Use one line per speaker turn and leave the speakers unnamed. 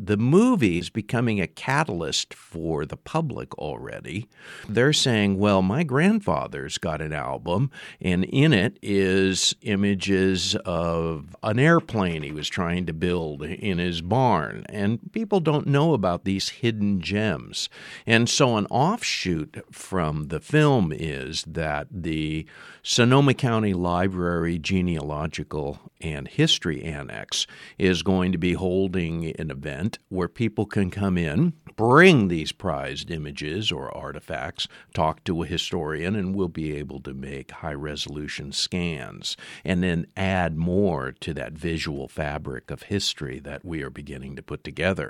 the movie is becoming a catalyst for the public already. They're saying, well, my grandfather's got an album, and in it is images of an airplane he was trying to build in his barn. And people don't know about these hidden gems. And so an offshoot from the film is that the Sonoma County Library Genealogical and History Annex is going to be holding an event where people can come in, bring these prized images or artifacts, talk to a historian, and we'll be able to make high-resolution scans and then add more to that visual fabric of history that we are beginning to put together.